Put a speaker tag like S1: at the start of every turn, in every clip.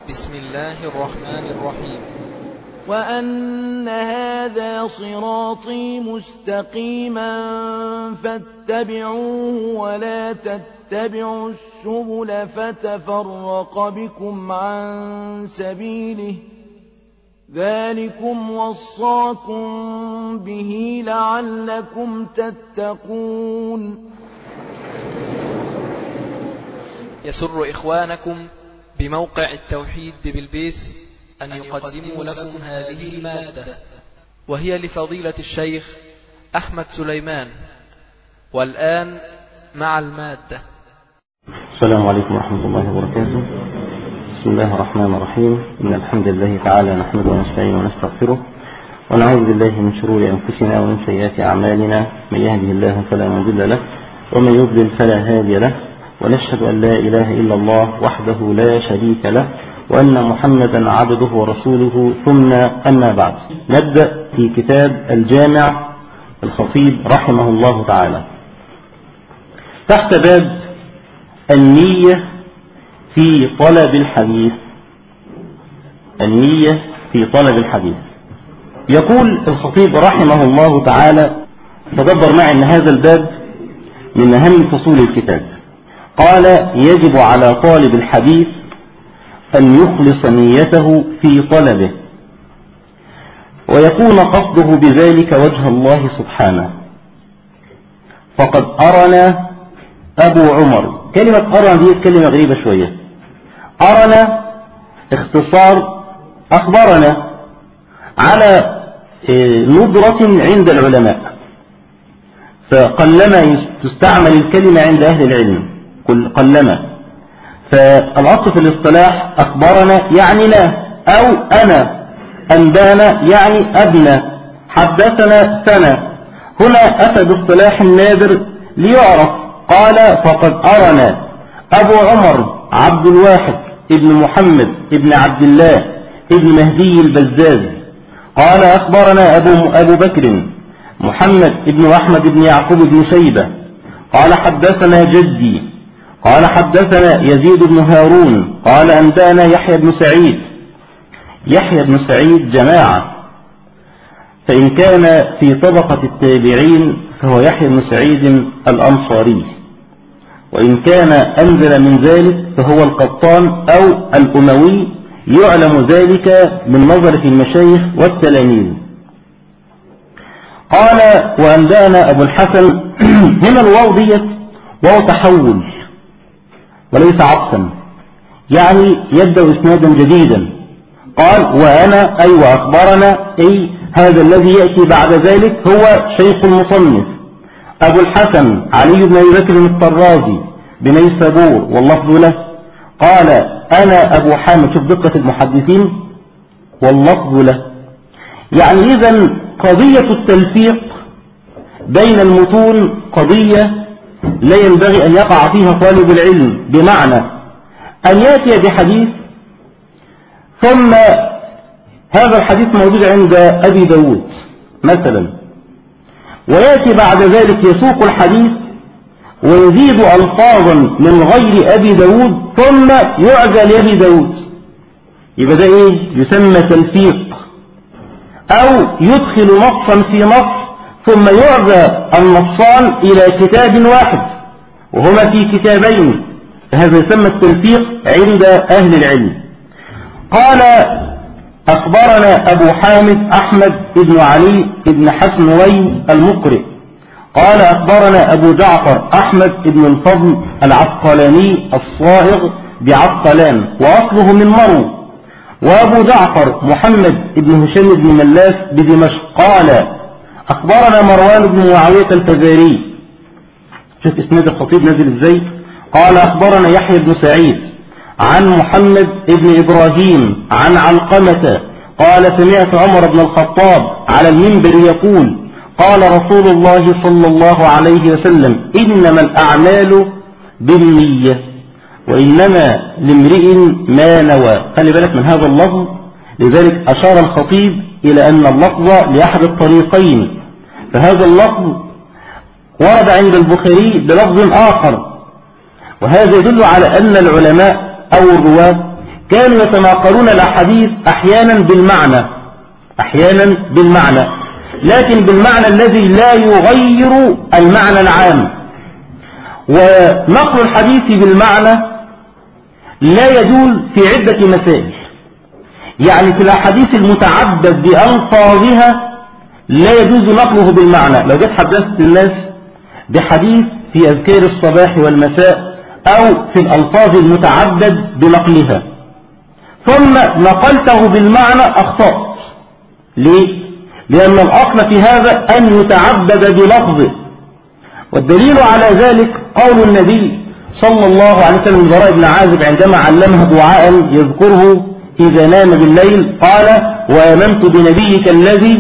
S1: بسم الله الرحمن الرحيم.
S2: وأن هذا صراطي مستقيما فاتبعوه ولا تتبعوا السبل فتفرق بكم عن سبيله ذلكم وصاكم به لعلكم تتقون.
S1: يسر إخوانكم بموقع التوحيد ببلبيس أن يقدموا لكم هذه المادة، وهي لفضيلة الشيخ أحمد سليمان. والآن مع المادة.
S3: السلام عليكم ورحمة الله وبركاته. بسم الله الرحمن الرحيم. إن الحمد لله تعالى نحمده ونستعينه ونستغفره ونعوذ بالله من شرور أنفسنا ومن سيئات أعمالنا، من يهده الله فلا مضل له ومن يضلل فلا هادي له، ونشهد أن لا إله إلا الله وحده لا شريك له وأن محمدا عبده ورسوله، ثم أما بعد. نبدأ في كتاب الجامع الخطيب رحمه الله تعالى تحت باب النية في طلب الحديث. النية في طلب الحديث. يقول الخطيب رحمه الله تعالى: تدبر معي أن هذا الباب من أهم فصول الكتاب. قال: يجب على طالب الحديث أن يخلص نيته في طلبه ويكون قصده بذلك وجه الله سبحانه. فقد أرنا أبو عمر. كلمة أرنا دي كلمة غريبة شوية. أرنا اختصار أخبرنا على ندرة عند العلماء، فقلما تستعمل الكلمة عند أهل العلم، قلما. فالأصل في الاصطلاح أخبرنا يعني لا، أو أنا، أنبانا يعني أبنى، حدثنا سنة. هنا أتى باصطلاح نادر ليعرف. قال: فقد أرنا أبو عمر عبد الواحد ابن محمد ابن عبد الله ابن مهدي البزاز. قال: أخبرنا أبو بكر محمد ابن أحمد ابن يعقوب بن شيبة. قال: حدثنا جدي. قال: حدثنا يزيد بن هارون. قال: أنبانا يحيى بن سعيد. يحيى بن سعيد جماعة، فإن كان في طبقة التابعين فهو يحيى بن سعيد الأنصاري، وإن كان أنزل من ذلك فهو القطان أو الأموي، يعلم ذلك من نظر في المشايخ والتلاميذ. قال: وأنبانا أبو الحسن. هنا الواو ديت واو تحول وليس عطفا، يعني يبدأ إسنادا جديدا. قال: وأنا أي وأخبرنا، أي هذا الذي يأتي بعد ذلك هو شيخ المصنف أبو الحسن علي بن أبي بكر الطرازي بنيسابور، واللفظ له. قال: أنا أبو حامد. شوف دقة المحدثين، واللفظ له. يعني إذن قضية التلفيق بين المتون قضية لا ينبغي أن يقع فيها طالب العلم، بمعنى أن يأتي بحديث ثم هذا الحديث موجود عند أبي داود مثلا، ويأتي بعد ذلك يسوق الحديث ويزيد ألفاظا من غير أبي داود ثم يعزى لأبي داود. يبقى ده إيه؟ يسمى تلفيق. أو يدخل نصا في نص ثم يعزى النصان إلى كتاب واحد وهما في كتابين، هذا يسمى التلفيق عند أهل العلم. قال: أخبرنا أبو حامد أحمد بن علي بن حسنوي المقرئ. قال: أخبرنا أبو جعفر أحمد بن الفضل العسقلاني الصائغ بعسقلان، وأصله من مرو. وأبو جعفر محمد بن هشام بن ملاس بدمشق. قال: أخبرنا مروان بن معاوية الفزاري. شوف اسناد الخطيب نزل ازاي. قال: أخبرنا يحيى بن سعيد عن محمد بن إبراهيم عن علقمة قال: سمعت عمر بن الخطاب على المنبر يقول: قال رسول الله صلى الله عليه وسلم: إنما الأعمال بالنية وإنما لامرئ ما نوى. خلي بالك من هذا اللفظ. لذلك أشار الخطيب إلى أن اللفظ لأحد الطريقين، فهذا اللفظ ورد عند البخاري بلفظ آخر، وهذا يدل على أن العلماء أو الرواة كانوا يتناقلون الأحاديث أحيانا بالمعنى لكن بالمعنى الذي لا يغير المعنى العام. ونقل الحديث بالمعنى لا يجوز في عدة مسائل. يعني في الأحاديث المتعدد بألفاظها لا يجوز نقله بالمعنى. لو جيت حدثت الناس بحديث في أذكار الصباح والمساء أو في الألفاظ المتعدد بنقلها ثم نقلته بالمعنى أخطأت. ليه؟ لأن الأصل في هذا أن يتعبد بلفظه. والدليل على ذلك قول النبي صلى الله عليه وسلم للبراء بن عازب عندما علمه دعاء يذكره إذا نام بالليل قال وآمنت بنبيك الذي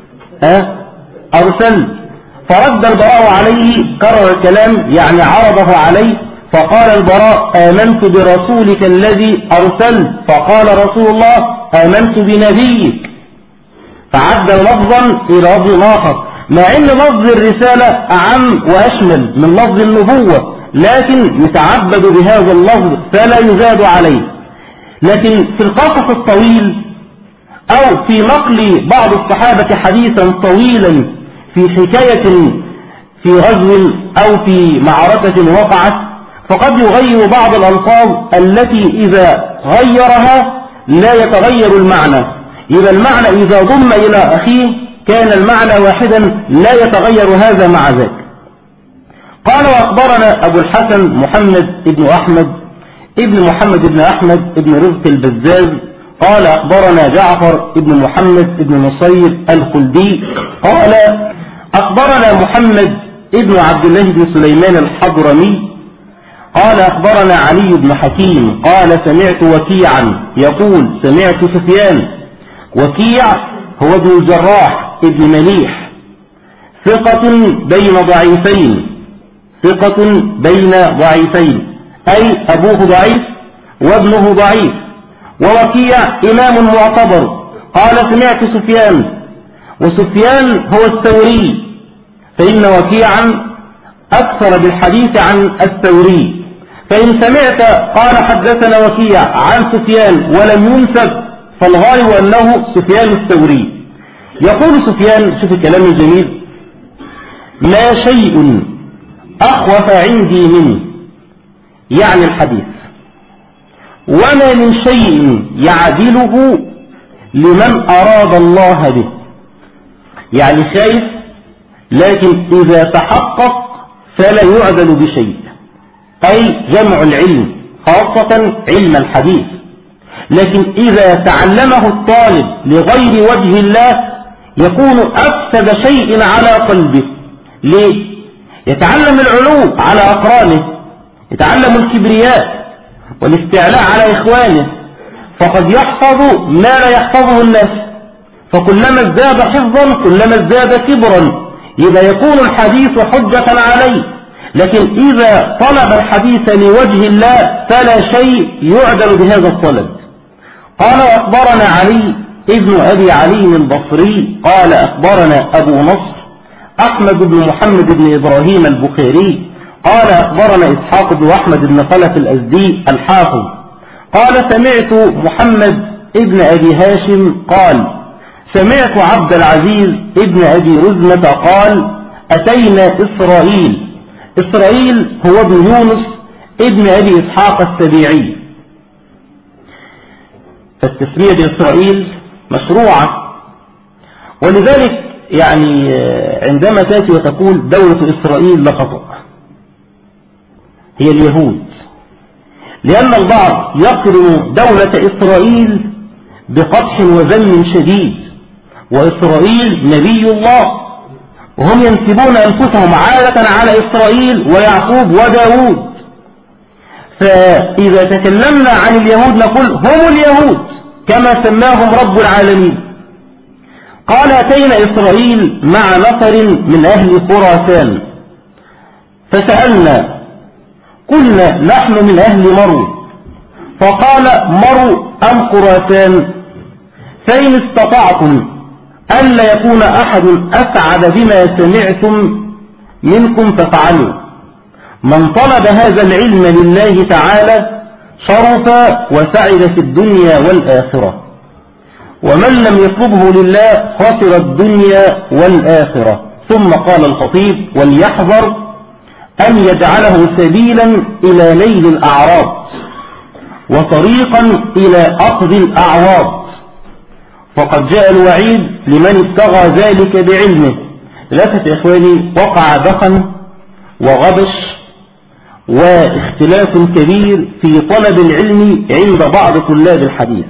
S3: أرسل. فرد البراء عليه كرر الكلام يعني عرضه عليه فقال البراء آمنت برسولك الذي أرسل. فقال رسول الله آمنت بنبيك فعدل لفظا إلى لفظ آخر مع أن لفظ الرسالة أعم وأشمل من لفظ النبوة لكن يتعبد بهذا اللفظ فلا يزاد عليه. لكن في القصص الطويل أو في نقل بعض الصحابة حديثا طويلا في حكاية في غزو أو في معركة وقعت فقد يغير بعض الألفاظ التي إذا غيرها لا يتغير المعنى. إذا المعنى إذا ضم إلى أخيه كان المعنى واحدا لا يتغير هذا مع ذاك. قال وأخبرنا أبو الحسن محمد ابن أحمد ابن محمد ابن أحمد ابن رزق البزاز قال أخبرنا جعفر ابن محمد ابن نصير الخلدي قال أخبرنا محمد ابن عبد الله بن سليمان الحضرمي قال أخبرنا علي بن حكيم قال سمعت وكيعا يقول سمعت سفيان. وكيع هو ابن الجراح ابن مليح ثقة بين ضعيفين أي أبوه ضعيف وابنه ضعيف. ووكيع إمام معتبر قال سمعت سفيان. وسفيان هو الثوري فإن وكيعا أكثر بالحديث عن الثوري. فإن سمعت قال حدثنا وكيع عن سفيان ولم ينسب فالغالب أنه سفيان الثوري. يقول سفيان شوف الكلام الجميل ما شيء أخوف عندي منه يعني الحديث وما من شيء يعدله لمن أراد الله به. يعني خايف لكن إذا تحقق فلا يعدل بشيء أي جمع العلم خاصة علم الحديث. لكن إذا تعلمه الطالب لغير وجه الله يكون أفسد شيء على قلبه. ليه؟ يتعلم العلو على أقرانه يتعلم الكبرياء والاستعلاء على إخوانه فقد يحفظ ما لا يحفظه الناس فكلما ازداد حفظا كلما ازداد كبرا يبقى يكون الحديث حجة عليه. لكن إذا طلب الحديث لوجه الله فلا شيء يعدل بهذا الطلب. قال أخبرنا علي ابن أبي علي البصري قال أخبرنا أبو نصر أحمد بن محمد بن إبراهيم البخاري قال أخبرنا إسحاق بن أحمد بن خلف الأزدي الحافظ قال سمعت محمد ابن أبي هاشم قال سمعت عبد العزيز ابن أبي رزمة قال أتينا إسرائيل هو ابن يونس ابن أبي إسحاق السبيعي. فالتسمية بإسرائيل مشروعة ولذلك يعني عندما تأتي وتقول دولة إسرائيل لخطأ هي اليهود لأن البعض يقرن دولة إسرائيل بقدح وذم شديد وإسرائيل نبي الله وهم ينسبون أنفسهم عادة على إسرائيل ويعقوب وداود. فإذا تكلمنا عن اليهود نقول هم اليهود كما سماهم رب العالمين. قال أتينا إسرائيل مع نفر من أهل خراسان فسألنا قلنا نحن من أهل مرو فقال مرو أم خراسان فإن استطعتم ألا يكون أحد أسعد بما سمعتم منكم ففعلوا. من طلب هذا العلم لله تعالى شرف وسعد في الدنيا والآخرة، ومن لم يطلبه لله خسر الدنيا والآخرة. ثم قال الخطيب: وليحذر أن يجعله سبيلا إلى نيل الأعراض وطريقا إلى أخذ الأعواض، فقد جاء الوعيد لمن ابتغى ذلك بعلمه. للأسف يا إخواني وقع دخن وغبش واختلاف كبير في طلب العلم عند بعض طلاب الحديث.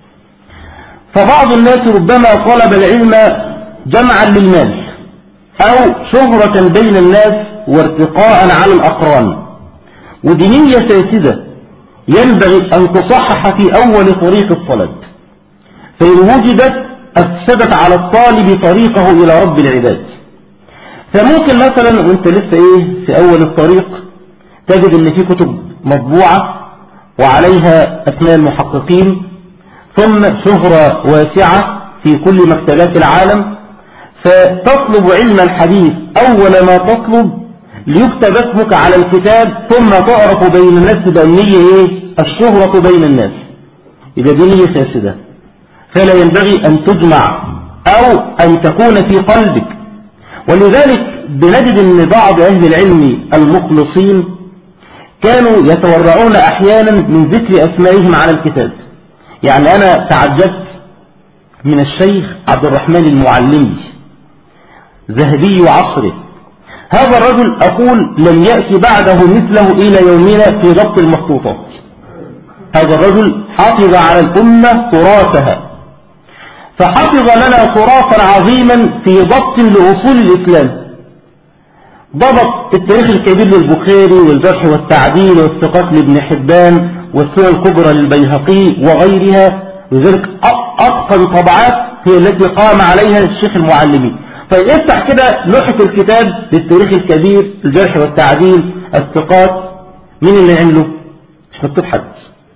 S3: فبعض الناس ربما طلب العلم جمعا للمال أو شهرة بين الناس وارتقاء على الأقران، ودينية فاسدة ينبغي أن تصحح في أول طريق الطلب، فإن وجدت أفسدت على الطالب طريقه إلى رب العباد. فممكن مثلا وانت لسه في أول الطريق تجد أن في كتب مطبوعة وعليها أسماء المحققين، ثم شهرة واسعة في كل مكتبات العالم، فتطلب علم الحديث أول ما تطلب ليكتب اسمك على الكتاب، ثم تعرف بين الناس بأنية الشهرة بين الناس. إذا دينية فاسدة، فلا ينبغي أن تجمع أو أن تكون في قلبك. ولذلك بنجد أن بعض أهل العلم المخلصين كانوا يتورعون أحيانا من ذكر أسمائهم على الكتاب. يعني أنا تعجبت من الشيخ عبد الرحمن المعلمي ذهبي عصره. هذا الرجل أقول لم يأتي بعده مثله إلى يومنا في ضبط المخطوطات. هذا الرجل حافظ على الأمة تراثها، فحفظ لنا تراثا عظيما في ضبط لأصول الإسلام. ضبط التاريخ الكبير للبخاري والجرح والتعديل والثقات لابن حبان والسنن الكبرى للبيهقي وغيرها، لذلك أتقن طبعات هي التي قام عليها الشيخ المعلمي. فيفتح كده لوحة الكتاب للتاريخ الكبير الجرح والتعديل الثقات، مين اللي عمله؟ مش مكتوب حد،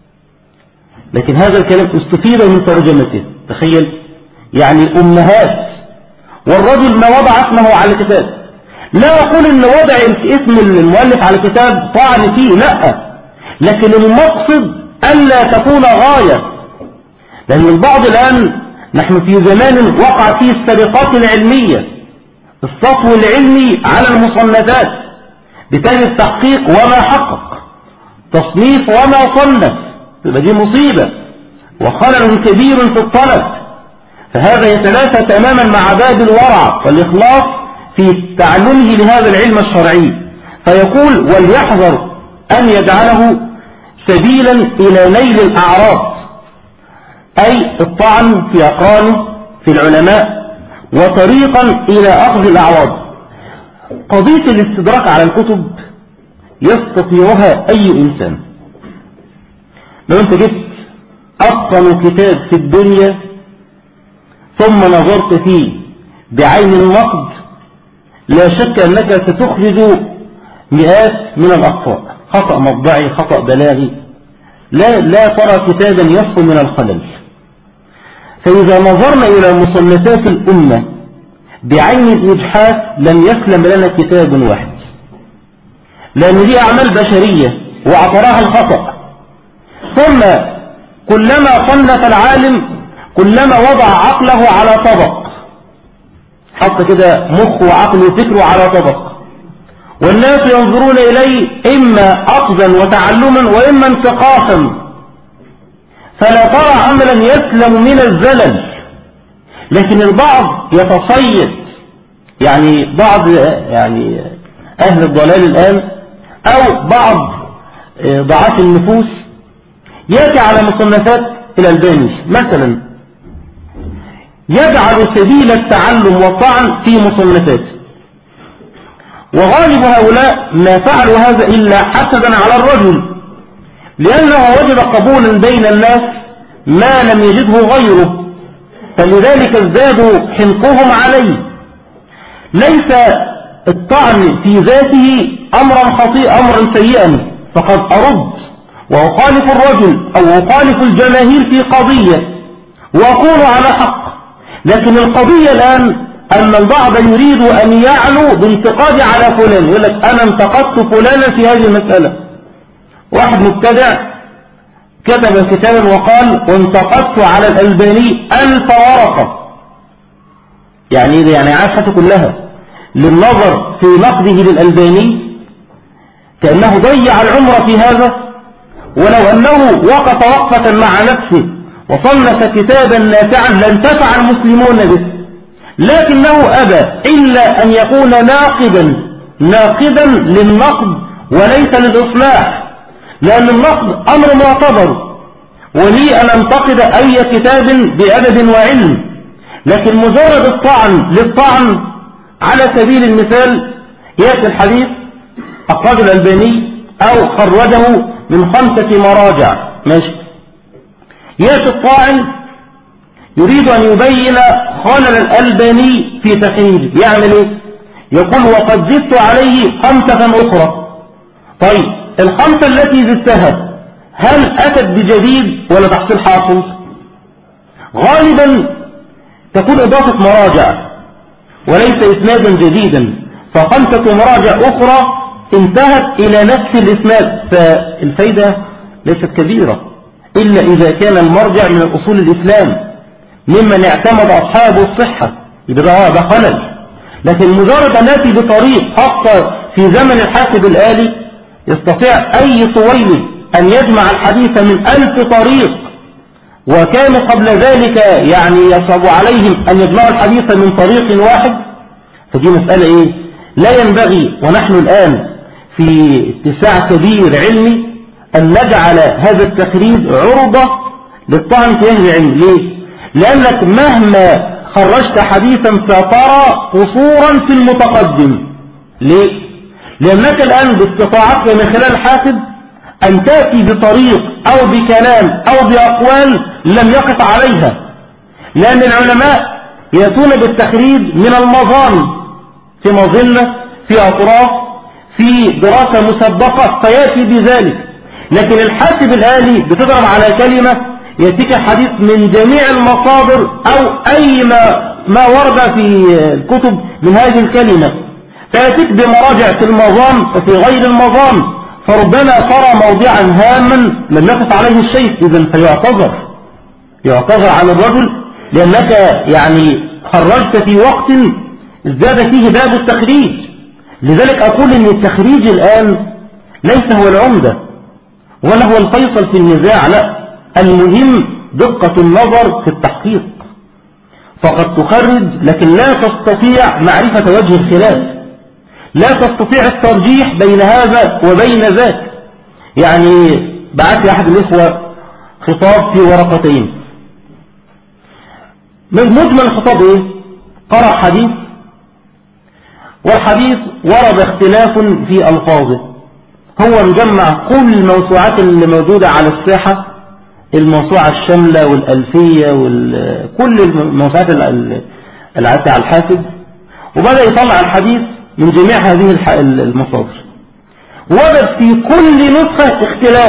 S3: لكن هذا الكلام استفيد من ترجمته. تخيل يعني الأمهات، والرجل ما وضع اسمه على الكتاب. لا أقول إن وضع اسم المؤلف على الكتاب طعن فيه، لا، لكن المقصد ألا تكون غاية. لأن البعض الآن نحن في زمان وقع فيه السرقات العلمية، السطو العلمي على المصنفات بتالي التحقيق وما حقق، تصنيف وما صنف، تبقى دي مصيبة وخلل كبير في الطلب. فهذا يتنافى تماما مع باب الورع والإخلاص في تعلمه لهذا العلم الشرعي. فيقول وليحذر أن يجعله سبيلا إلى نيل الأعراض، أي الطعن في أقرانه في العلماء، وطريقا إلى أخذ الأعراض. قضية الاستدراك على الكتب يستطيعها أي إنسان. لو أنت جبت أتقن كتاب في الدنيا ثم نظرت فيه بعين النقد، لا شك أنك ستخرج مئات من الأخطاء، خطأ مطبعي، خطأ بلاغي، لا ترى كتابا يصل من الخلل. فإذا نظرنا إلى مصنفات الأمة بعين الإجحاف لن يسلم لنا كتاب واحد، لأن دي أعمال بشرية وأعطراها الخطأ. ثم كلما صنف العالم كلما وضع عقله على طبق، حط كده مخه وعقله وفكره على طبق، والناس ينظرون إليه إما أخذا وتعلما وإما انتقاصا، فلا ترى عملا يسلم من الزلل. لكن البعض يتصيد، يعني بعض أهل الضلال الآن أو بعض ضعاف النفوس يأتي على مصنفات الألباني مثلا، يجعل سبيل التعلم والطعن في مصنفاته. وغالب هؤلاء ما فعلوا هذا إلا حسدا على الرجل، لأنه وجد قبولا بين الناس ما لم يجده غيره، فلذلك ازدادوا حنقهم عليه. ليس الطعن في ذاته أمرا سيئا، فقد أرد وأخالف الرجل أو أخالف الجماهير في قضية وأكون على حق. لكن القضية الآن أن البعض يريد أن يعلو بانتقاد على فلان، يقول لك أنا انتقدت فلانا في هذه المسألة. واحد مبتدع كتب كتابا وقال وانتقدت على الألباني 1000 ورقة، يعني عاشته كلها للنظر في نقده للألباني، كأنه ضيع العمر في هذا. ولو أنه وقف وقفة مع نفسه وصنف كتابا نافعا لانتفع المسلمون به، لكنه أبى إلا أن يكون ناقدا للنقد وليس للإصلاح، لأن النقد أمر معتبر، ولي أن أنتقد أي كتاب بأدب وعلم، لكن مجرد الطعن للطعن على سبيل المثال، يأتي الحديث أخرجه الألباني أو خرجه من 5 مراجع، ماشي، يأتي الطاعن يريد أن يبين خلل الألباني في تخريجه، يعمل إيه؟ يقول وقد زدت عليه 5 أخرى. طيب ال5 التي زدتها هل أتت بجديد ولا تحصيل حاصل؟ غالبا تكون إضافة مراجع وليس إسنادا جديدا، ف5 مراجع أخرى انتهت إلى نفس الإسناد، فالفايدة ليست كبيرة إلا إذا كان المرجع من أصول الإسلام ممن اعتمد أصحابه الصحة، يبقى ده خلل. لكن مجرد أن نأتي بطريق، حتى في زمن الحاسب الآلي يستطيع أي طويل أن يجمع الحديث من 1000 طريق، وكانوا قبل ذلك يعني يصعب عليهم أن يجمعوا الحديث من طريق واحد، فدي مسألة إيه؟ لا ينبغي ونحن الآن في اتساع كبير علمي أن نجعل هذا التخريج عرضة للطعن في أهل العلم. ليه؟ لأنك مهما خرجت حديثا سترى قصورا في المتقدم. ليه؟ لأنك الآن باستطاعتك من خلال الحاسب أن تأتي بطريق أو بكلام أو بأقوال لم يقف عليها، لأن العلماء يأتون بالتخريج من المظان، في مظنة، في أطراف، في دراسة مسبقة، فيأتي بذلك. لكن الحاسب الآلي بتضرب على كلمة يأتيك حديث من جميع المصادر أو أي ما ورد في الكتب من هذه الكلمة، فيأتيك بمراجع في المظان وفي غير المظان، فربما ترى موضعا هاما لم يقف عليه الشيء، إذن فيعتذر عن الرجل لأنك يعني خرجت في وقت ازداد فيه باب التخريج. لذلك أقول أن التخريج الآن ليس هو العمدة ولا هو الفيصل في النزاع، لا، المهم دقة النظر في التحقيق. فقد تخرج لكن لا تستطيع معرفة وجه الخلاف، لا تستطيع الترجيح بين هذا وبين ذاك. يعني بعث لي أحد الإخوة خطاب في ورقتين، مجمل الخطاب إيه؟ قرأ حديث، والحديث ورد اختلاف في ألفاظه، هو مجمع كل الموسوعات اللي موجودة على الساحة، الموسوعة الشاملة والألفية وكل الموسوعات العاتة على الحاسب، وبدأ يطلع الحديث من جميع هذه المصادر، وجد في كل نسخة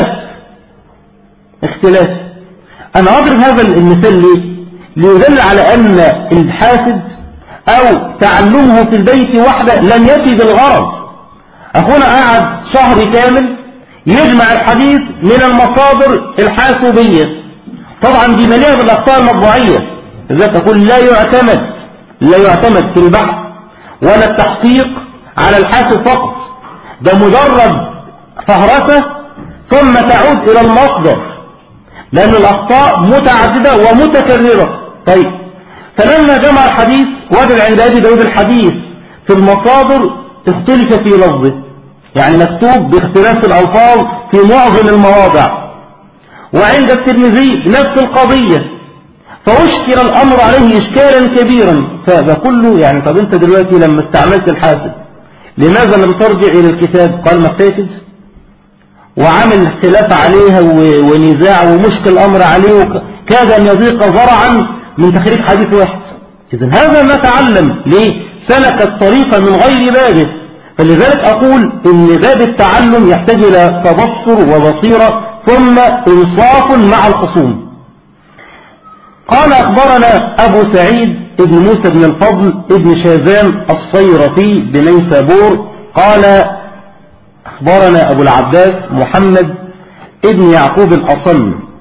S3: اختلاف. أنا أضرب هذا المثال ليدل على أن الحاسب أو تعلمه في البيت وحده لن يفي بالغرض. أخونا قاعد شهر كامل يجمع الحديث من المصادر الحاسوبية، طبعا دي مليئة بالأخطاء المطبوعية، لذلك تقول لا يعتمد في البحث ولا التحقيق على الحاسب فقط، ده مجرد فهرسة ثم تعود إلى المصدر، لأن الأخطاء متعددة ومتكررة. طيب، فلما جمع الحديث وجد عند أبي داود الحديث في المصادر اختلف في لفظه، يعني مكتوب باختلاف الألفاظ في معظم المواضع، وعند الترمذي نفس القضية، فأشكل الأمر عليه إشكالا كبيرا. فده كله يعني طب أنت دلوقتي لما استعملت الحاسب لماذا لم ترجع إلى الكتاب؟ قال ما فاتت، وعمل خلاف عليها ونزاع ومشكل الأمر عليه، كاد أن يضيق ذرعا من تخريج حديث واحد. إذن هذا ما تعلم ليه؟ سلك الطريق من غير بابه. فلذلك أقول إن باب التعلم يحتاج إلى تبصر وبصيرة ثم إنصاف مع الخصوم. قال أخبرنا أبو سعيد ابن موسى بن الفضل ابن شاذان الصيرفي بنيسابور قال أخبرنا أبو العباس محمد ابن يعقوب الأصم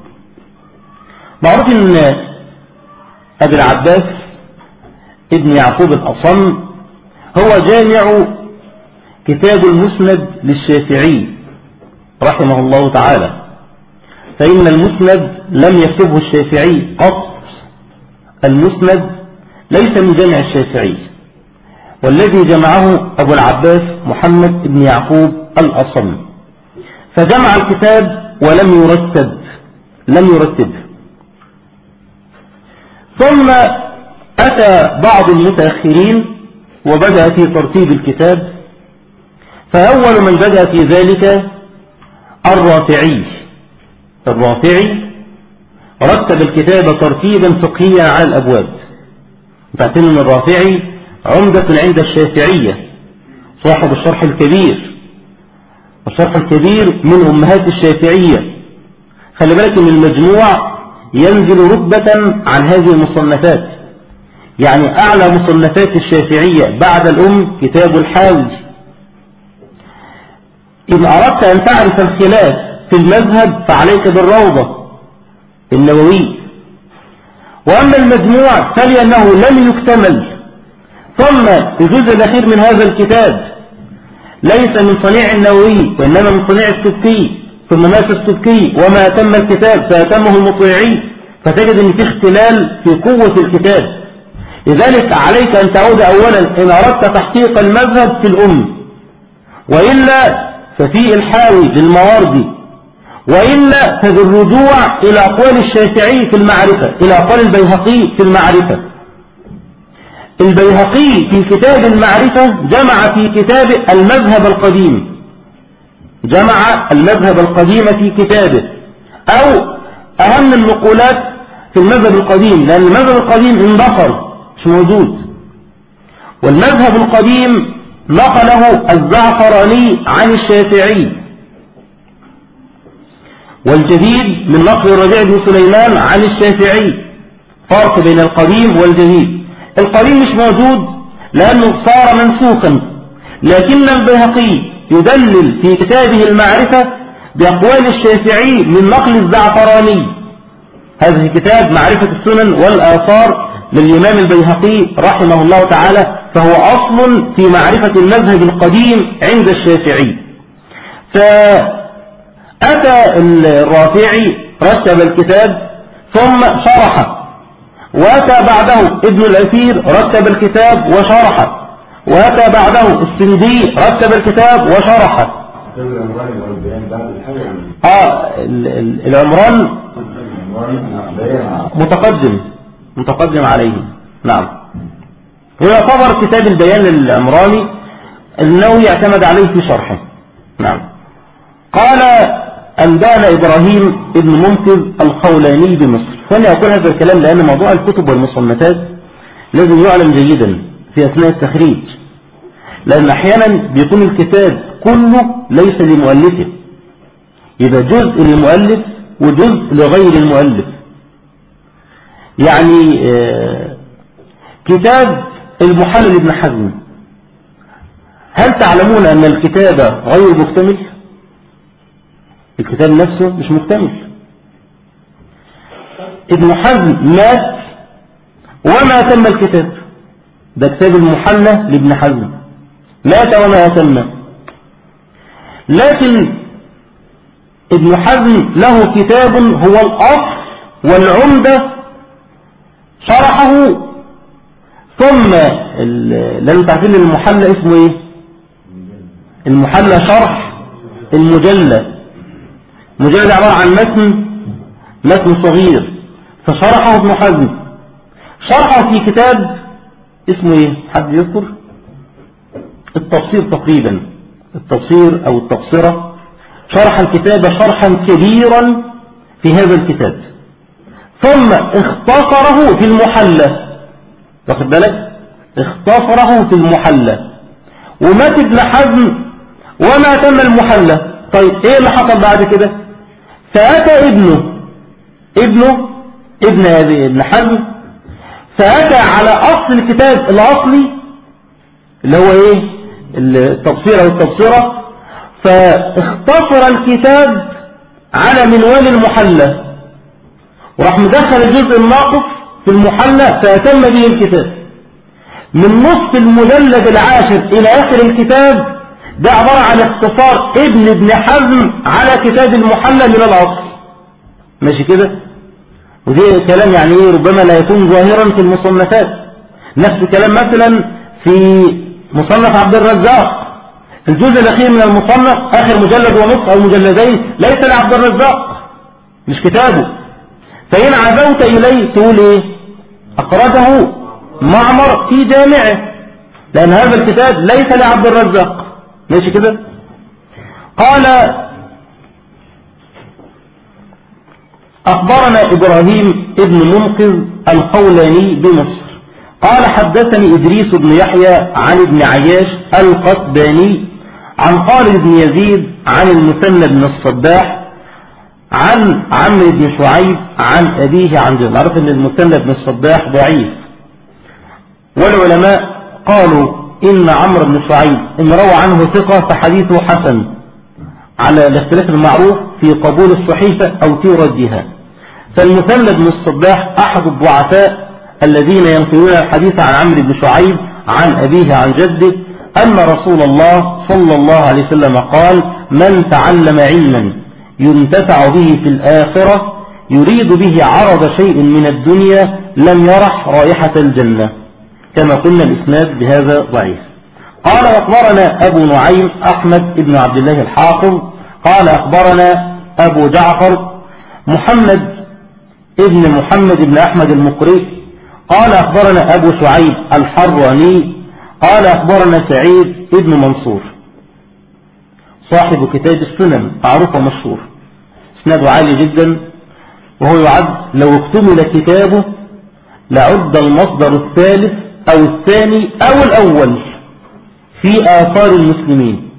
S3: معروف ان ابي العباس ابن يعقوب الأصم هو جامع كتاب المسند للشافعي رحمه الله تعالى، فإن المسند لم يكتبه الشافعي قط، المسند ليس من جامع الشافعي، والذي جمعه أبو العباس محمد بن يعقوب الأصم، فجمع الكتاب ولم يرتبه. ثم أتى بعض المتأخرين وبدأ في ترتيب الكتاب، فأول من بدأ في ذلك الرافعي رتب الكتاب ترتيبا فقهيا على الأبواب. تعتبر من الرافعي عمدة عند الشافعية، صاحب الشرح الكبير، والشرح الكبير من أمهات الشافعية. خلي بالك من المجموع ينزل رتبة عن هذه المصنفات، يعني أعلى مصنفات الشافعية بعد الأم كتاب الحاوي. إن أردت أن تعرف الخلاف في المذهب فعليك بالروضة النووي. وأما المجموع فلأنه لم يكتمل، ثم الجزء الأخير من هذا الكتاب ليس من صنيع النووي وإنما من صنيع السبكي، ثم مات السبكي وما تم الكتاب فأتمه المطيعي، فتجد أن في اختلال في قوة الكتاب. لذلك عليك أن تعود أولا إن أردت تحقيق المذهب في الأم، وإلا ففي الحاوي للمواردي، وإلا فبالرجوع إلى أقوال الشافعي في المعرفة، إلى أقوال البيهقي في المعرفة. البيهقي في كتاب المعرفة جمع في كتاب المذهب القديم، جمع المذهب القديم في كتابه، أو أهم النقولات في المذهب القديم، لأن المذهب القديم اندثر مش موجود، والمذهب القديم نقله الزعفراني عن الشافعي، والجديد من نقل الربيع بن سليمان عن الشافعي. فرق بين القديم والجديد، القديم مش موجود لأنه صار منسوخا، لكن البيهقي يدلل في كتابه المعرفة بأقوال الشافعي من نقل الزعفراني. هذا كتاب معرفة السنن والآثار للإمام البيهقي رحمه الله تعالى، فهو أصل في معرفة المذهب القديم عند الشافعي. فأتى الرافعي رتب الكتاب ثم شرحه، وأتى بعده ابن الأثير رتب الكتاب وشرحه، وأتى بعده السندي رتب الكتاب وشرحه. العمران متقدم عليه، نعم. ويعتبر كتاب البيان العمراني النووي اعتمد عليه في شرحه، نعم. قال أنبانا إبراهيم ابن منقذ الخولاني بمصر. فأنا أقول هذا الكلام لأن موضوع الكتب والمصنفات لازم يعلم جيدا في أثناء التخريج، لأن أحيانا بيكون الكتاب كله ليس لمؤلفه، يبقى جزء للمؤلف وجزء لغير المؤلف. يعني كتاب المحلل ابن حزم، هل تعلمون أن الكتاب غير مكتمل؟ الكتاب نفسه مش مكتمل. ابن حزم مات وما تم الكتاب، ده كتاب المحلى لابن حزم، مات وما تم. لكن ابن حزم له كتاب هو الأصل والعمدة شرحه، ثم لن تعرفين المحلى اسمه ايه؟ المحلى شرح المجلى، مجلد عبارة عن متن صغير، فشرحه ابن حزم، شرحه في كتاب اسمه ايه؟ حد يذكر؟ التفسير تقريبا، التفسير او التبصرة. شرح الكتاب شرحا كبيرا في هذا الكتاب، ثم اختصره في المحلى، واخد بالك؟ اختصره في المحلى، ومات ابن حزم وما تم المحلى. طيب ايه اللي حصل بعد كده؟ فأتى ابن حزم، فأتى على أصل الكتاب الأصلي اللي هو ايه؟ التبصير أو التبصرة، فاختصر الكتاب على منوال المحلى، وراح مدخل الجزء الناقص في المحلى فأتم به الكتاب. من نصف المجلد العاشر إلى آخر الكتاب ده عبارة عن اختصار ابن حزم على كتاب المحلى من الأصل. ماشي كده؟ ودي كلام يعني ايه ربما لا يكون ظاهرا في المصنفات. نفس الكلام مثلا في مصنف عبد الرزاق، الجزء الأخير من المصنف آخر مجلد ونصف أو مجلدين ليس لعبد الرزاق، مش كتابه. فإن عزوت إليه تقول إيه؟ أخرجه معمر في جامعه، لأن هذا الكتاب ليس لعبد الرزاق. ماشي كده؟ قال أخبرنا إبراهيم ابن منقذ الخولاني بمصر قال حدثني إدريس بن يحيى عن ابن عياش القتباني عن خالد بن يزيد عن المثنى بن الصباح عن عمرو بن شعيب عن أبيه عن جده. عرف أن المثنى بن الصباح ضعيف، والعلماء قالوا إن عمرو بن شعيب إن روى عنه ثقة فحديثه حسن على الاختلاف المعروف في قبول الصحيفة أو في ردها. فالمثنى بن الصباح أحد الضعفاء الذين ينقلون الحديث عن عمرو بن شعيب عن أبيه عن جده أن رسول الله صلى الله عليه وسلم قال: من تعلم علما ينتفع به في الآخرة يريد به عرض شيء من الدنيا لم يرح رائحة الجنة. كما قلنا الإسناد بهذا ضعيف. قال أخبرنا أبو نعيم أحمد بن عبد الله الحافظ قال أخبرنا أبو جعفر محمد بن أحمد المقري قال أخبرنا أبو شعيب الحراني قال أخبرنا سعيد بن منصور صاحب كتاب السنن معروف ومشهور، اسناده عالي جدا، وهو يعد لو اكتمل كتابه لعد المصدر الثالث أو الثاني أو الأول في آثار المسلمين.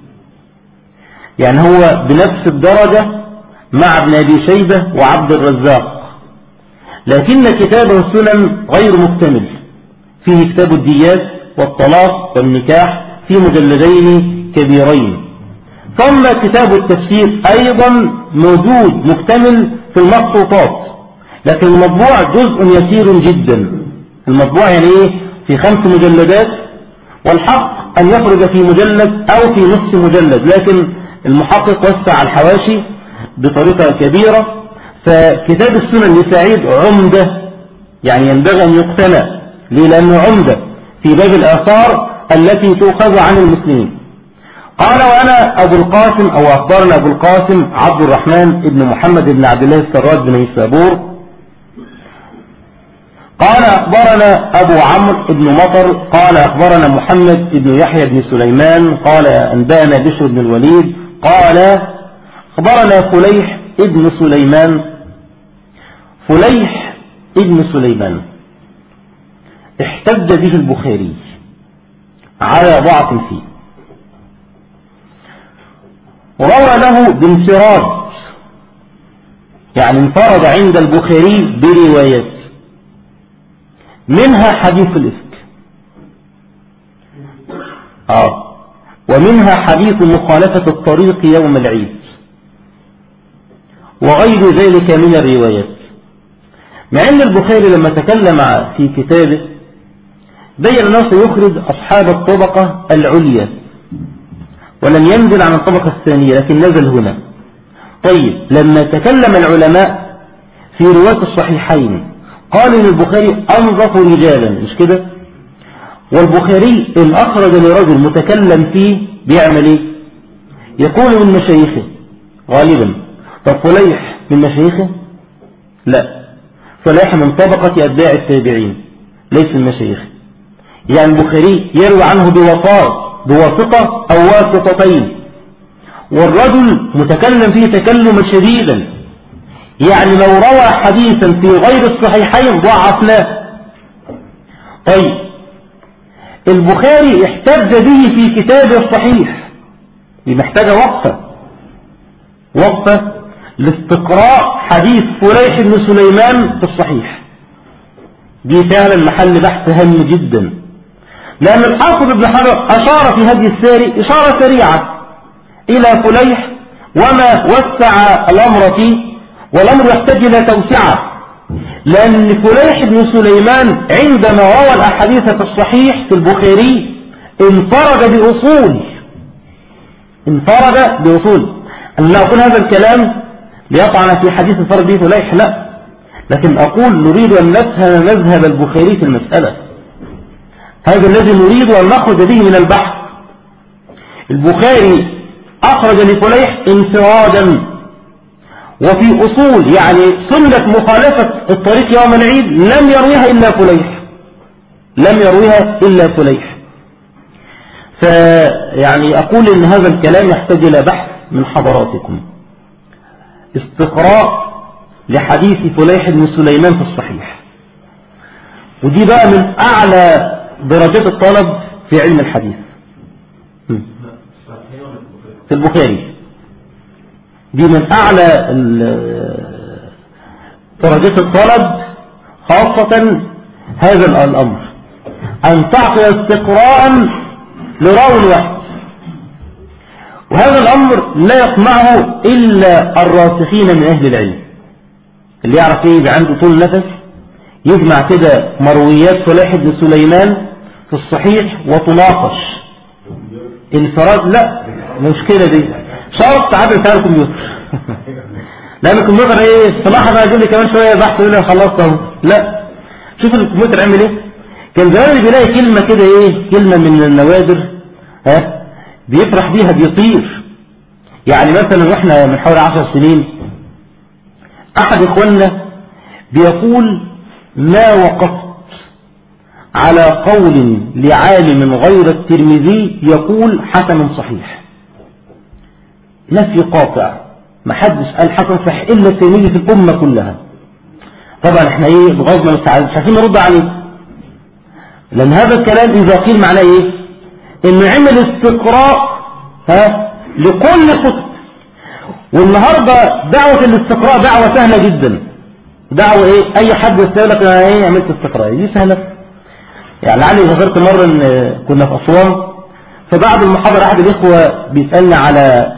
S3: يعني هو بنفس الدرجة مع ابن أبي شيبة وعبد الرزاق، لكن كتابه السنن غير مكتمل. فيه كتاب الديات والطلاق والنكاح في مجلدين كبيرين، ثم كتاب التفسير أيضا موجود مكتمل في المخطوطات، لكن المطبوع جزء يسير جدا. المطبوع يعني ايه؟ في 5 مجلدات، والحق أن يخرج في مجلد أو في نصف مجلد، لكن المحقق وسع الحواشي بطريقة كبيرة. فكتاب السنن لسعيد عمدة، يعني ينبغي أن يقتنى. ليه؟ لأنه عمدة في باب الآثار التي تؤخذ عن المسلمين. قال وأنا أبو القاسم أو أخبرنا أبو القاسم عبد الرحمن بن محمد بن عبد الله السراج بن نيسابور قال أخبرنا أبو عمرو بن مطر قال أخبرنا محمد بن يحيى بن سليمان قال أنبأنا بشر بن الوليد قال أخبرنا فليح ابن سليمان. فليح ابن سليمان احتج به البخاري على ضعف فيه، روى له بانفراد، يعني انفرد عند البخاري بروايات، منها حديث الإفك، ومنها حديث مخالفة الطريق يوم العيد، وغير ذلك من الروايات. مع أن البخاري لما تكلم في كتابه بين أنه سيخرج أصحاب الطبقة العليا ولم ينزل عن الطبقة الثانية، لكن نزل هنا. طيب لما تكلم العلماء في رواية الصحيحين قالوا ان البخاري أنظف رجالا، مش كده؟ والبخاري إن أخرج لرجل متكلم فيه بيعمل ايه؟ يكون من مشايخه غالبا. طب فليح من مشايخه؟ لا، فليح من طبقة أتباع التابعين ليس من مشايخه. يعني البخاري يروي عنه بواسطة أو واسطتين، والرجل متكلم فيه تكلما شديدا، يعني لو روى حديثا في غير الصحيحين ضعفناه. طيب البخاري احتج به في كتابه الصحيح، دي محتاجة وقفة لاستقراء حديث فليح بن سليمان في الصحيح. دي فعلا محل بحث هام جدا، لأن الحافظ ابن حجر أشار في هذه الساري إشارة سريعة إلى فليح وما وسع الأمر فيه، والأمر يحتاج إلى توسعة. لأن فليح بن سليمان عندما روى الأحاديث في الصحيح في البخاري انفرد بأصول أن لا أقول هذا الكلام ليطعن في حديث انفرد به فليح، لا، لكن أقول نريد أن نفهم مذهب البخاري في المسألة. هذا الذي نريد أن نخرج به من البحث. البخاري أخرج لفليح انفرادا، وفي أصول يعني سنة مخالفة الطريق يوم العيد لم يرويها إلا فليح. فيعني أقول إن هذا الكلام يحتاج إلى بحث من حضراتكم، استقراء لحديث فليح بن سليمان في الصحيح، ودي بقى من أعلى درجات الطلب في علم الحديث في البخاري. دي من أعلى درجات الطلب، خاصة هذا الأمر أن تعطي استقراء لراوي واحد، وهذا الأمر لا يصنعه إلا الراسخين من أهل العلم، اللي يعرف إيه يبقى عنده طول نفس يجمع كده مرويات فليح بن سليمان في الصحيح وتناقش انفراد. لا، المشكلة دي شرط تعادل بتاع الكمبيوتر لأن الكمبيوتر إيه صلاحة بقى يقول لي كمان شوية بحث يقول لي خلصت. لا، شوف الكمبيوتر عمل إيه. كان زمان بيلاقي كلمة كده إيه، كلمة من النوادر بيفرح بيها بيطير. يعني مثلا واحنا من حوالي 10 سنين أحد إخواننا بيقول ما وقفت على قول لعالم غير الترمذي يقول حسن صحيح، نفي قاطع، ما حدش قال حسن صحيح إلا الترمذي في الأمة كلها. طبعا احنا ايه بغضنا مش عارفين نرد عليه، لأن هذا الكلام إذا قيل معناه ايه إنه عمل استقراء لكل كتب. والنهاردة دعوة الاستقراء دعوة سهلة جدا، دعوة ايه اي حد يستقل لك انا ايه عملت استقراء، دي سهلة. يعني لعلي ذكرت مرة ان كنا في أسوان، فبعد المحاضرة احد الإخوة بيسألنا على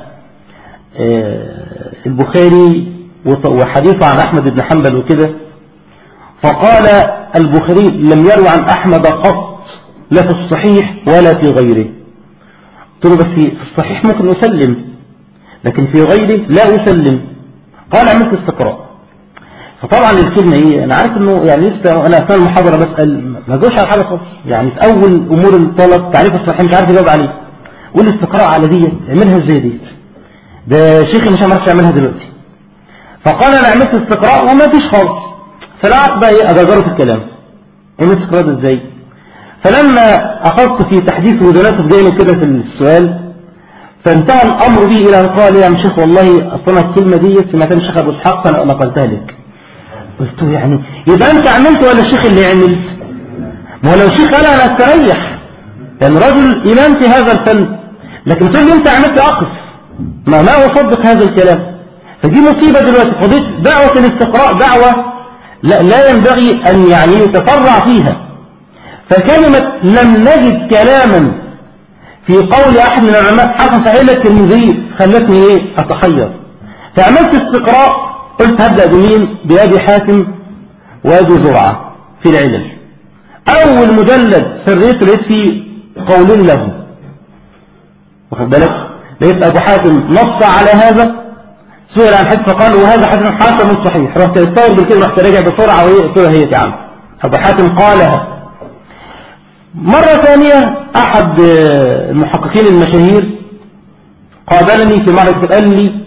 S3: البخاري وحديثه عن أحمد بن حنبل وكده، فقال البخاري لم يروي عن أحمد قط لا في الصحيح ولا في غيره. قلت له بس في الصحيح ممكن أسلم لكن في غيره لا أسلم. قال عملت استقراء. فطبعا الكلمة ايه، انا عارف انه يعني لسه انا اثناء المحاضرة بسأل ما جوش على حاجة خالص، يعني في اول امور الطلب تعريف الصحيح مش عارف يجاوب عليه، والاستقراء على ديت اعملها ازاي ديت، ده شيخي مش عارف يعملها دلوقتي. فقال انا عملت استقراء وما فيش خالص. فلقيت بقى ايه اجاجرت الكلام، عملت استقراء ازاي. فلما اخذت في تحديث وزنات جاي كده في السؤال، فانتهى الامر به الى ان قال يا شيخ والله اصلا الكلمه ديت سمعتها من الشيخ ابو اسحاق فانا نقلتها لك. قلت له يعني يبقى انت عملت ولا الشيخ اللي عمل؟ ما هو لو الشيخ قال انا استريح، يعني رجل امام في هذا الفن، لكن تقول لي انت عملت اقف ما اصدق هذا الكلام. فدي مصيبه دلوقتي. قضيه دعوه الاستقراء دعوه لا ينبغي ان يعني يتفرع فيها. فكلمه لم نجد كلاما في قول احد من العلماء حسن صحيح الترمذي خلتني ايه اتحير. فعملت استقراء، قلت هبدأ بمين؟ بأبي حاتم وأبي زرعة في العلل. أول مجلد سريت لقيت فيه قولين له، واخد بالك، لقيت أبو حاتم نص على هذا، سئل عن حديث فقال وهذا حديث حسن صحيح، رحت استوعب بالكلمة، رحت راجع بسرعة وهي قلت له هي يا عم أبو حاتم قالها. مرة ثانية أحد المحققين المشاهير قابلني في معركة قال لي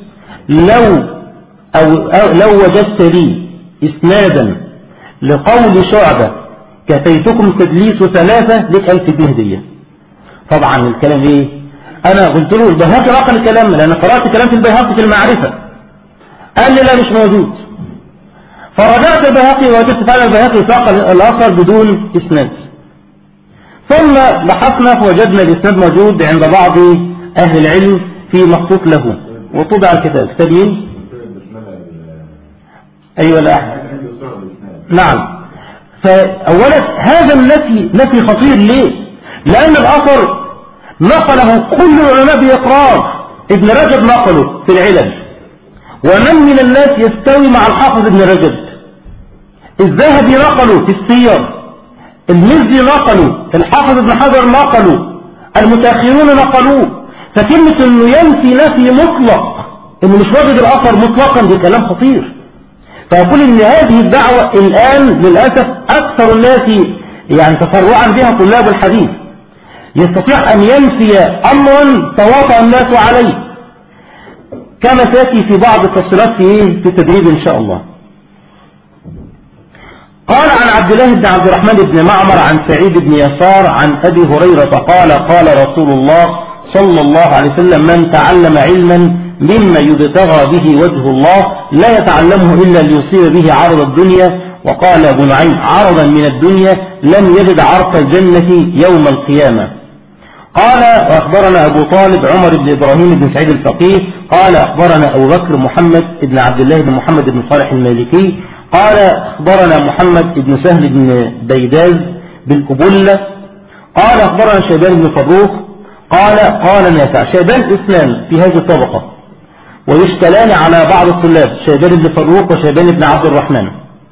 S3: لو وجدت لي إسنادا لقول شعبة كفيتكم تدليس 3 لك 1000 جنيه هدية. طبعا الكلام ايه، انا قلت له البيهقي نقل الكلام لان قرأت كلام في البيهقي في المعرفة، قال لي لا مش موجود. فرجعت البيهقي ووجدت فعلا البيهقي ساق الاثر بدون اسناد، ثم بحثنا فوجدنا الاسناد موجود عند بعض اهل العلم في مخطوط له وطبع الكتاب سليم. أيوة لا نعم. فأولا هذا النفي نفي خطير. ليه؟ لأن الأثر نقله كل العلماء بإقرار، ابن رجب نقله في العلل، ومن من الناس يستوي مع الحافظ ابن رجب؟ الذهبي نقلوا في السير، المزي نقلوا، الحافظ ابن حجر نقلوا، المتأخرون نقلوه. فكلمة انه ينفي نفي مطلق انه مش واجد الاثر مطلقا دي كلام خطير. فأقول ان هذه الدعوة الان للأسف اكثر الناس يعني تفرعا بها طلاب الحديث، يستطيع ان ينفي امرا تواطأ الناس عليه، كما تأتي في بعض التفصيلات في التدريب ان شاء الله. قال عن عبد الله بن عبد الرحمن بن معمر عن سعيد بن يسار عن أبي هريرة قال قال رسول الله صلى الله عليه وسلم من تعلم علما مما يبتغى به وجه الله لا يتعلمه إلا ليصيب به عرض الدنيا. وقال أبو نعيم عرضا من الدنيا لم يجد عرض الجنة يوم القيامة. قال وأخبرنا أبو طالب عمر بن إبراهيم بن سعيد الفقيه قال أخبرنا أبو بكر محمد بن عبد الله بن محمد بن صالح المالكي قال أخبرنا محمد بن سهل بن بيداز بالقبلة قال أخبرنا شيبان بن فروخ قال نافع. شيبان اثنان في هذه الطبقة ويشتلان على بعض الطلاب، شيبان بن فروخ وشيبان بن عبد الرحمن.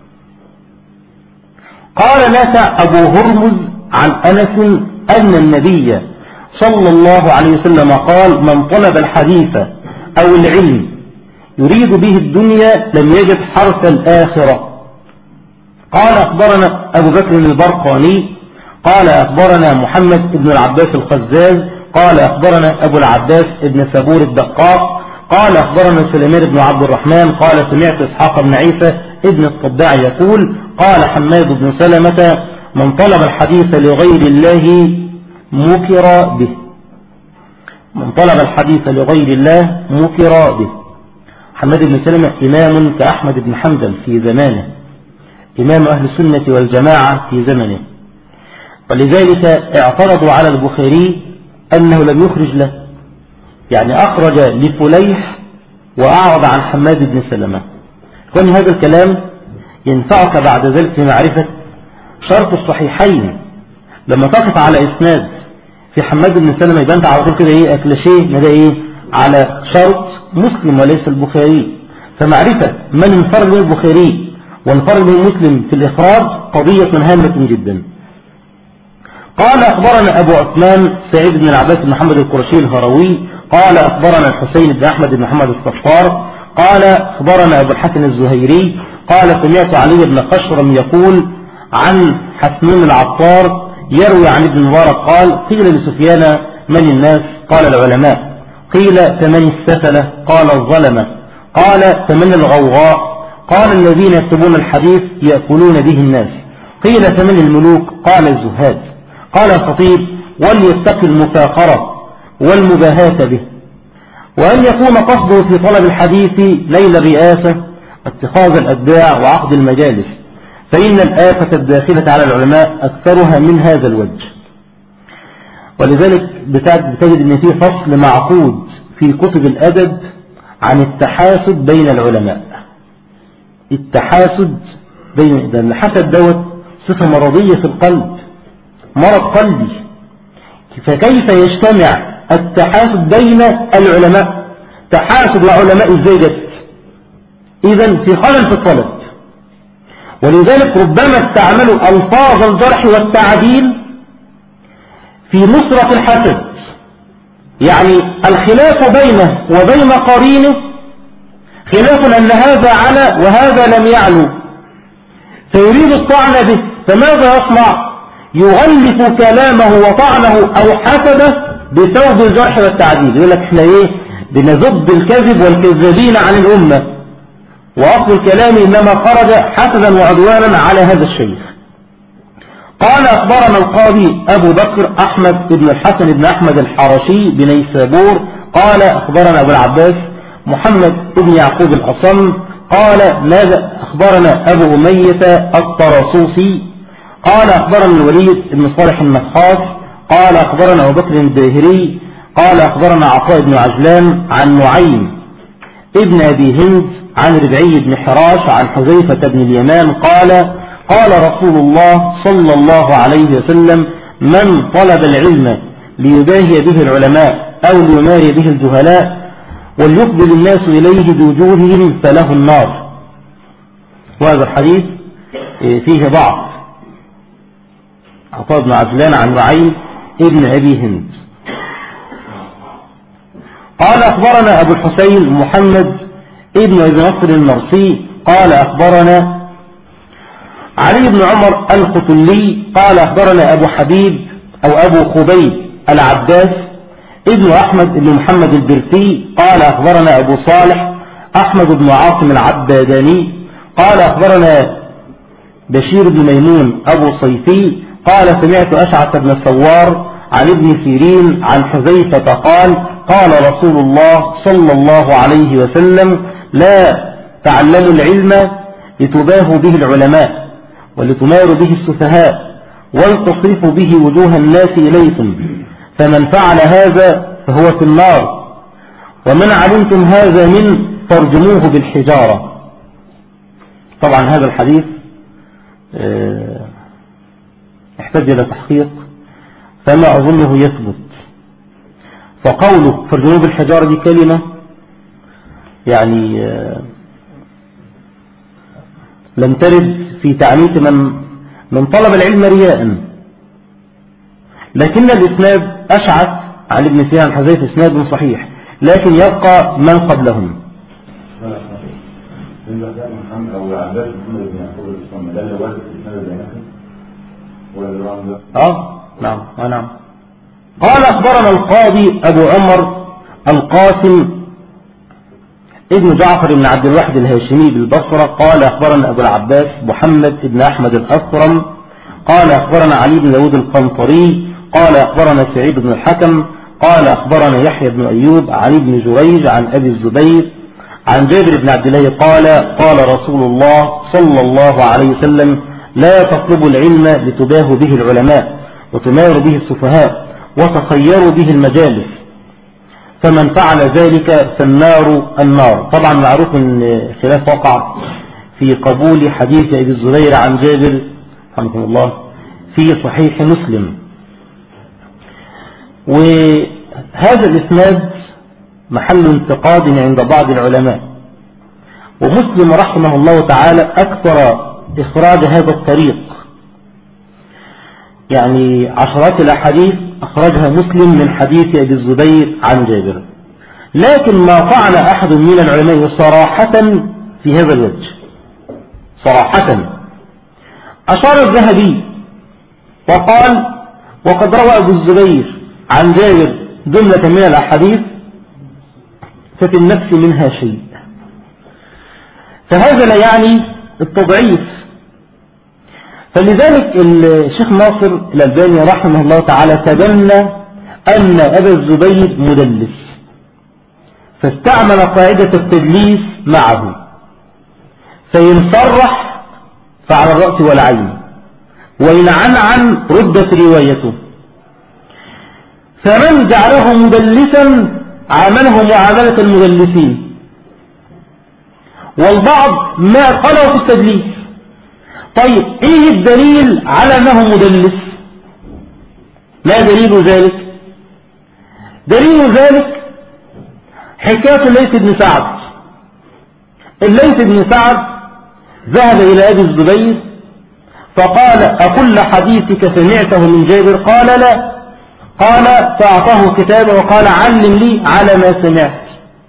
S3: قال نافع أبو هرمز عن أنس أن النبي صلى الله عليه وسلم قال من طلب الحديث أو العلم يريد به الدنيا لم يجد حرث الآخرة. قال أخبرنا أبو بكر البرقاني قال أخبرنا محمد بن العباس الخزاز قال أخبرنا أبو العباس بن سبور الدقاق قال أخبرنا سليمان بن عبد الرحمن قال سمعت إسحاق بن عيسى ابن الطباع يقول قال حماد بن سلمة من طلب الحديث لغير الله مكر به. من طلب الحديث لغير الله مكر به. حماد بن سلمة إمام كأحمد بن حنبل في زمانه، إمام أهل السنة والجماعة في زمنه، ولذلك اعترضوا على البخاري أنه لم يخرج له، يعني أخرج لفليح وأعرض عن حماد بن سلمة. كون هذا الكلام ينفعك بعد ذلك في معرفة شرط الصحيحين. لما تقف على إسناد في حماد بن سلمة يبقى أنت على طول كده إيه أكلشيه ما ده إيه على شرط مسلم وليس البخاري. فمعرفة من انفرد به البخاري وانفرد به مسلم في الإخراج قضية هامة جدا. قال أخبرنا أبو عثمان سعيد بن العباس بن محمد القرشي الهروي قال أخبرنا الحسين بن أحمد بن محمد الصفار قال أخبرنا أبو الحسن الزهيري قال سمعت علي بن قشرم يقول عن حسنون العطار يروي عن ابن مبارك قال قيل لسفيان من الناس؟ قال العلماء. قيل فمن السفلة؟ قال الظلمة. قال فمن الغوغاء؟ قال الذين يكتبون الحديث يأكلون به الناس. قيل فمن الملوك؟ قال الزهاد. قال الخطيب وليتقي المفاخرة والمباهاة به، وأن يكون قصده في طلب الحديث ليل الرئاسة اتخاذ الأتباع وعقد المجالس، فإن الآفة الداخلة على العلماء أكثرها من هذا الوجه. ولذلك بتجد أن فيه فصل معقود في كتب الأدب عن التحاسد بين العلماء. التحاسد بين الحسد دوت صفة مرضية في القلب، مرض قلبي. فكيف يجتمع التحاسد بين العلماء؟ تحاسد العلماء ازاي جت؟ إذن في خلل في الطلب. ولذلك ربما استعملوا ألفاظ الجرح والتعديل في نصرة الحسد، يعني الخلاف بينه وبين قرينه خلاف أن هذا على وهذا لم يعلو، فيريد الطعن به. فماذا يصنع؟ يغلف كلامه وطعنه أو حسده بثوب الجرح والتعديل. يقول لك احنا ايه بنذب الكذب والكذابين عن الأمة، وأصل الكلام إنما خرج حسدا وعدوانا على هذا الشيخ. قال أخبرنا القاضي أبو بكر أحمد بن الحسن بن أحمد الحرشي بنيسابور قال أخبرنا أبو العباس محمد بن يعقوب الأصم قال ماذا أخبرنا أبو أمية الطرسوسي قال أخبرنا الوليد بن صالح النخاس قال أخبرنا أبو بكر الداهري قال أخبرنا عطاء بن عجلان عن نعيم ابن أبي هند عن ربعي بن حراش عن حذيفة بن اليمان قال قال رسول الله صلى الله عليه وسلم من طلب العلم ليباهي به العلماء أو ليماري به الجهلاء وليقبل الناس إليه بوجوههم فله النار. وهذا الحديث فيه ضعف. عطاء بن عجلان عن نعيم ابن أبي هند قال أخبرنا أبو الحسين محمد ابن أبي نصر المرسي قال أخبرنا علي بن عمر الختلي قال أخبرنا أبو حبيب أو أبو خبيب العباس ابن أحمد بن محمد البرسي قال أخبرنا أبو صالح أحمد بن عاصم العباداني قال أخبرنا بشير بن ميمون أبو صيفي قال سمعت أشعث بن الثوار عن ابن سيرين عن حذيفة قال قال رسول الله صلى الله عليه وسلم لا تعلموا العلم لتباهوا به العلماء ولتماروا به السفهاء ولتصرفوا به وجوه الناس إليكم فمن فعل هذا فهو في النار ومن علمتم هذا من فارجموه بالحجارة. طبعا هذا الحديث يحتاج إلى تحقيق فما أظنه يثبت. فقوله فارجموه بالحجارة دي كلمة يعني لم ترد في تعنيف من طلب العلم رياء، لكن الإسناد أشعث عن ابن سيرين عن حذيفة إسناد صحيح، لكن يبقى من قبلهم. نعم. قال أخبرنا القاضي أبو عمر القاسم ابن جعفر بن عبد الواحد الهاشمي بالبصرة قال أخبرنا أبو العباس محمد بن أحمد الأسرم قال أخبرنا علي بن داود القنطري قال أخبرنا سعيد بن الحكم قال أخبرنا يحيى بن أيوب عن ابن جريج عن أبي الزبير عن جابر بن عبد الله قال قال رسول الله صلى الله عليه وسلم لا تطلبوا العلم لتباهوا به العلماء وتماروا به السفهاء وتصيروا به المجالس فمن فعل ذلك فالنار النار. طبعا معروف ان خلاف وقع في قبول حديث أبي الزبير عن جابر رحمه الله في صحيح مسلم، وهذا الإسناد محل انتقاد عند بعض العلماء، ومسلم رحمه الله تعالى أكثر إخراج هذا الطريق، يعني عشرات الأحاديث أخرجها مسلم من حديث أبي الزبير عن جابر، لكن ما طعن أحد من العلماء صراحة في هذا الوجه صراحة. أشار الذهبي وقال وقد روى أبو الزبير عن جابر جملة من الأحاديث ففي النفس منها شيء، فهذا لا يعني التضعيف. فلذلك الشيخ ناصر الألباني رحمه الله تعالى تبنى أن أبا الزبير مدلس، فاستعمل قاعدة التدليس معه، فإن صرح فعلى الرأس والعين، وإن عن ردت روايته. فمن جعله مدلسا عامله معاملة المدلسين، والبعض ما قالوا في التدليس. طيب ايه الدليل على انه مدلس؟ ما دليل ذلك؟ دليل ذلك حكاية الليث بن سعد. الليث بن سعد ذهب إلى أبي الزبير فقال أكل حديثك سمعته من جابر؟ قال لا. قال فأعطاه كتابه وقال علم لي على ما سمعت.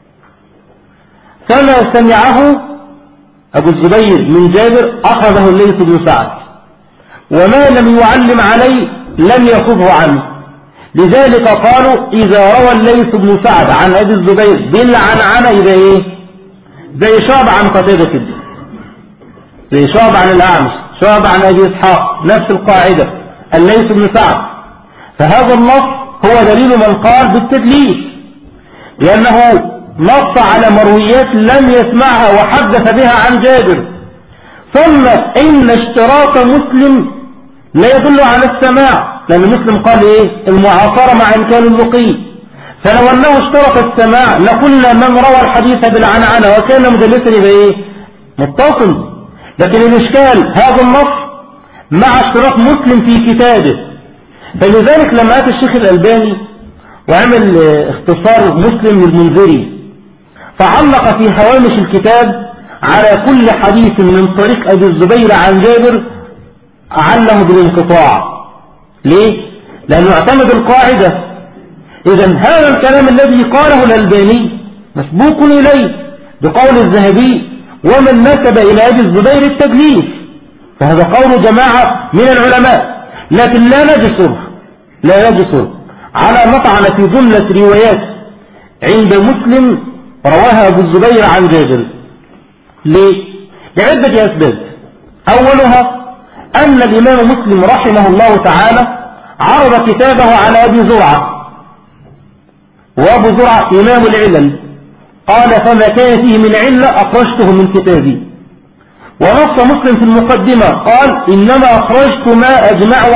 S3: فما سمعه أبو الزبير من جابر أخذه الليث بن سعد، وما لم يعلم عليه لم يأخذه عنه. لذلك قالوا إذا روى الليث بن سعد عن أبي الزبير بالعنعنة إذا إيه؟ زي شعب عن قتادة كده، زي شعب عن الأعمش، شعب عن أبي إسحاق، نفس القاعدة الليث بن سعد. فهذا النص هو دليل من قال بالتدليس، لأنه نص على مرويات لم يسمعها وحدث بها عن جابر. ثم إن اشتراط مسلم لا يدل على السماع، لأن مسلم قال إيه؟ المعاصرة مع إمكان اللقي. فلو أنه اشترط السماع لقلنا من روى الحديث بالعنعنة وكان مدلسا يبقى إيه؟ متصل. لكن الإشكال هذا النص مع اشتراط مسلم في كتابه. فلذلك لما أتى الشيخ الألباني وعمل اختصار مسلم للمنذري، فعلق في هوامش الكتاب على كل حديث من طريق أبي الزبير عن جابر عله بالانقطاع. ليه؟ لأنه اعتمد القاعدة إذا هذا الكلام الذي قاله الألباني مسبوق إليه بقول الذهبي ومن نسب إلى أبي الزبير التدليس، فهذا قول جماعة من العلماء، لكن لا نجسر على مطعن في جملة روايات عند مسلم رواها أبو الزبير عن جابر. ليه؟ لعدة أسباب. أولها أن الإمام مسلم رحمه الله تعالى عرض كتابه على أبي زرعة، وأبو زرعة إمام العلل، قال فما كان فيه من علة أخرجته من كتابي. ونص مسلم في المقدمة قال إنما أخرجت ما أجمع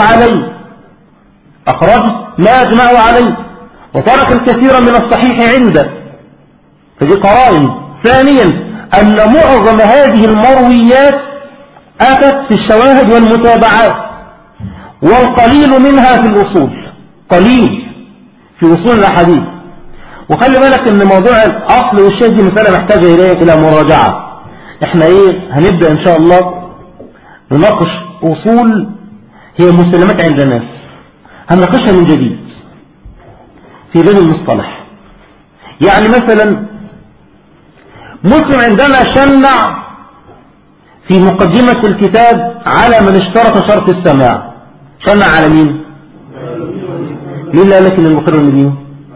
S3: عليه، وترك الكثير من الصحيح عنده، فدي قرائن. ثانيا أن معظم هذه المرويات أتت في الشواهد والمتابعات، والقليل منها في الأصول، قليل في أصول الحديث. وخلي بالك ان موضوع الأصل والشيء دي مسألة محتاجة إلى مراجعة. احنا هنبدأ ان شاء الله نناقش أصول هي مسلمات عند الناس، هنناقشها من جديد في باب المصطلح. يعني مثلا مسلم عندما شنع في مقدمة الكتاب على من اشترط شرط السماع، شنع على مين؟ مين لا لكن المقر والمدين؟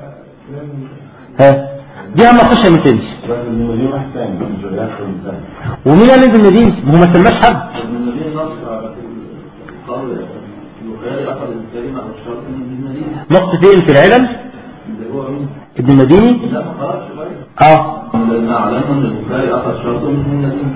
S3: دي هنناقشها من تاني. ومين قال ابن المدينة؟ هو ما سماش حد. نقطة فين في العلل؟ ابن المديني؟
S4: لأن أعلم أن البخاري أخذ شرطه من المدينة.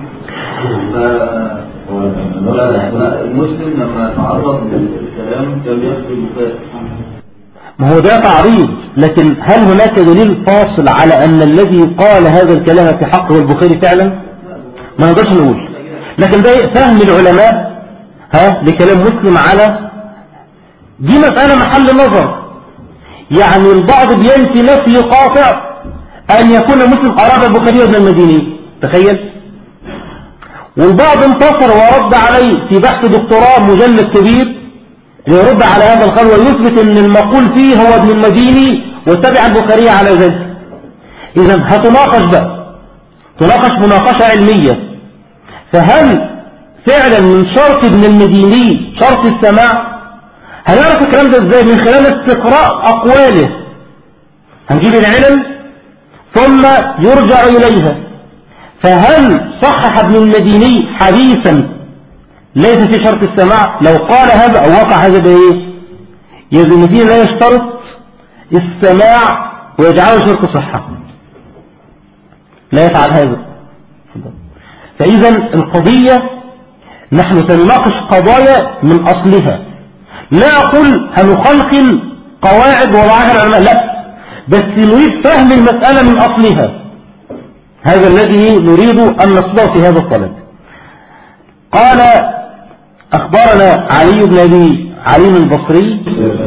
S4: المسلم لما تعرض للكلام كان يكفي البخاري.
S3: ما هو ده تعريض، لكن هل هناك دليل فاصل على أن الذي قال هذا الكلام في حقه البخاري فعلا؟ ما نقدرش نقول، لكن ده فهم العلماء لكلام مسلم على دي مسألة محل نظر. يعني البعض بينفي نفي قاطع أن يكون مسلم أراد البخاري وابن المديني، تخيل. والبعض انتصر ورد عليه في بحث دكتوراه مجلد كبير ليرد على هذا القول ويثبت ان المقول فيه هو ابن المديني واتبع البخاري على ذلك. اذا هتناقش بقى، تناقش مناقشة علمية، فهل فعلا من شرط ابن المديني شرط السماع؟ هنعرف الكلام ده ازاي؟ من خلال استقراء اقواله. هنجيب العلم ثم يرجع اليها. فهل صحح ابن المديني حديثا ليس في شرط السماع؟ لو قال هذا أو وقع هذا بإيه؟ يبقى المديني لا يشترط السماع ويجعله شرط صحة، لا يفعل هذا. فإذا القضية نحن سنناقش قضايا من أصلها، لا أقول هنخلخل قواعد وضعها العلماء، لا، بس نريد فهم المسألة من أصلها. هذا الذي نريد أن نصبر في هذا الطلب. قال أخبرنا علي بن أبي علي البصري.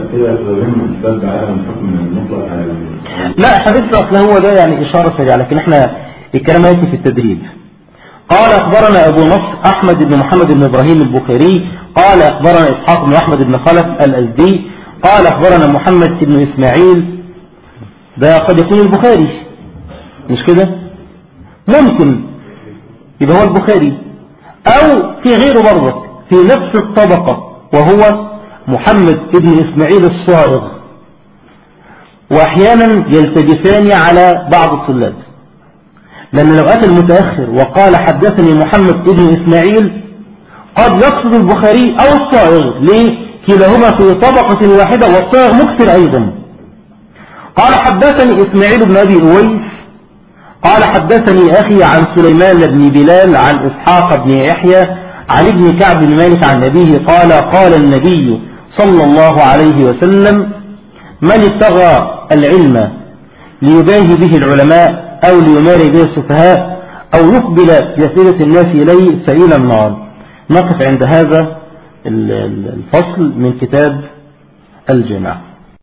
S3: لا حديث أصلا هو ده يعني إشارة سريعة، لكن احنا الكلام يأتي في التدريب. قال أخبرنا أبو نصر أحمد بن محمد بن إبراهيم البخاري قال أخبرنا إسحاق بن أحمد بن خلف الأزدي قال أخبرنا محمد بن إسماعيل. ده قد يكون البخاري، مش كده؟ ممكن يبقى هو البخاري أو في غيره برضه في نفس الطبقة، وهو محمد بن إسماعيل الصائغ. وأحيانا يلتبسان على بعض الطلاب، لأن لو أتى المتأخر وقال حدثني محمد بن إسماعيل قد يقصد البخاري أو الصائغ. ليه؟ كلاهما في طبقة واحدة والصائغ مكثر أيضا. قال حدثني إسماعيل بن أبي أويس قال حدثني أخي عن سليمان بن بلال عن إسحاق بن يحيى عن ابن كعب بن مالك عن أبيه قال قال النبي صلى الله عليه وسلم من ابتغى العلم ليباهي به العلماء أو ليماري به السفهاء أو يقبل بأسئلة الناس إليه فإلى النار. نقف عند هذا الفصل من كتاب الجامع.